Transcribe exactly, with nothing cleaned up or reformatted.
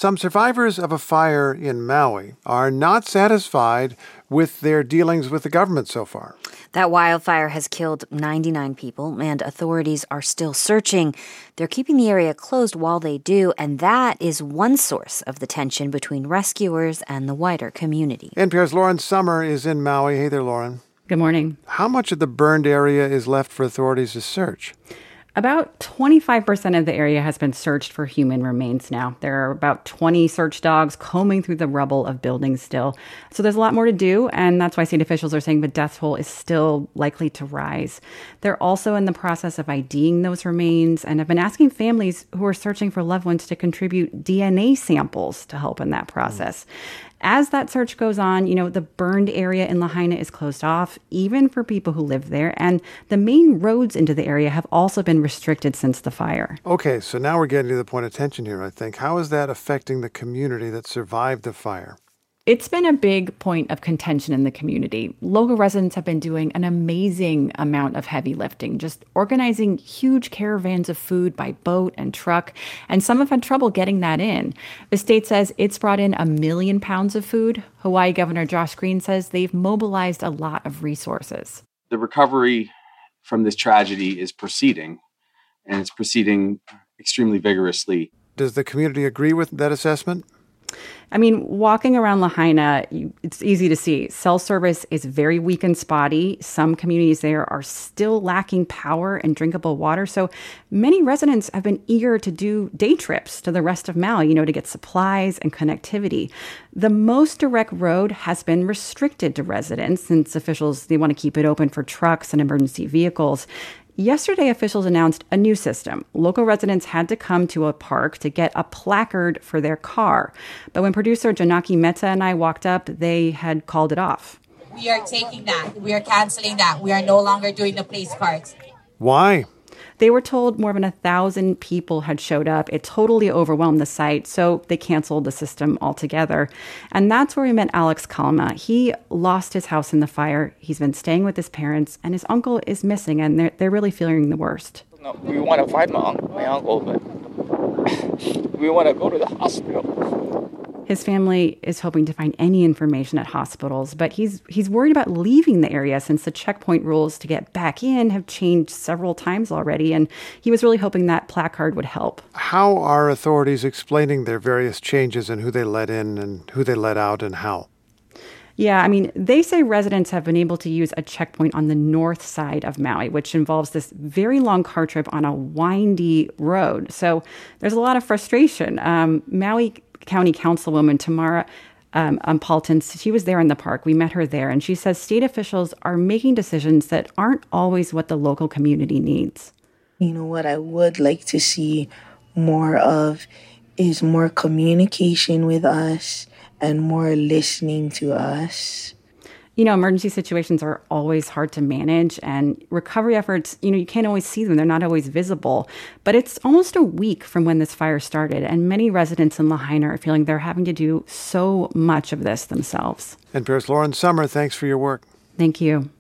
Some survivors of a fire in Maui are not satisfied with their dealings with the government so far. That wildfire has killed ninety-nine people, and authorities are still searching. They're keeping the area closed while they do, and that is one source of the tension between rescuers and the wider community. N P R's Lauren Sommer is in Maui. Hey there, Lauren. Good morning. How much of the burned area is left for authorities to search? About twenty-five percent of the area has been searched for human remains now. There are about twenty search dogs combing through the rubble of buildings still. So there's a lot more to do, and that's why state officials are saying the death toll is still likely to rise. They're also in the process of IDing those remains and have been asking families who are searching for loved ones to contribute D N A samples to help in that process. Mm. As that search goes on, you know, the burned area in Lahaina is closed off, even for people who live there. And the main roads into the area have also been restricted since the fire. Okay, so now we're getting to the point of tension here, I think. How is that affecting the community that survived the fire? It's been a big point of contention in the community. Local residents have been doing an amazing amount of heavy lifting, just organizing huge caravans of food by boat and truck, and some have had trouble getting that in. The state says it's brought in a million pounds of food. Hawaii Governor Josh Green says they've mobilized a lot of resources. The recovery from this tragedy is proceeding, and it's proceeding extremely vigorously. Does the community agree with that assessment? I mean, walking around Lahaina, you, it's easy to see. Cell service is very weak and spotty. Some communities there are still lacking power and drinkable water. So many residents have been eager to do day trips to the rest of Maui, you know, to get supplies and connectivity. The most direct road has been restricted to residents since officials, they want to keep it open for trucks and emergency vehicles. Yesterday, officials announced a new system. Local residents had to come to a park to get a placard for their car. But when producer Janaki Mehta and I walked up, they had called it off. We are taking that. We are canceling that. We are no longer doing the place cards. Why? They were told more than a thousand people had showed up. It totally overwhelmed the site, so they canceled the system altogether. And that's where we met Alex Kalma. He lost his house in the fire. He's been staying with his parents, and his uncle is missing, and they're, they're really feeling the worst. No, we want to find my, un- my uncle, but we want to go to the hospital. His family is hoping to find any information at hospitals, but he's he's worried about leaving the area since the checkpoint rules to get back in have changed several times already, and he was really hoping that placard would help. How are authorities explaining their various changes and who they let in and who they let out and how? Yeah, I mean, they say residents have been able to use a checkpoint on the north side of Maui, which involves this very long car trip on a windy road. So there's a lot of frustration. Um, Maui County Councilwoman Tamara um, um, Paulton, she was there in the park. We met her there, and she says state officials are making decisions that aren't always what the local community needs. You know, what I would like to see more of is more communication with us and more listening to us. You know, emergency situations are always hard to manage, and recovery efforts, you know, you can't always see them. They're not always visible. But it's almost a week from when this fire started, and many residents in Lahaina are feeling they're having to do so much of this themselves. N P R's Lauren Sommer, thanks for your work. Thank you.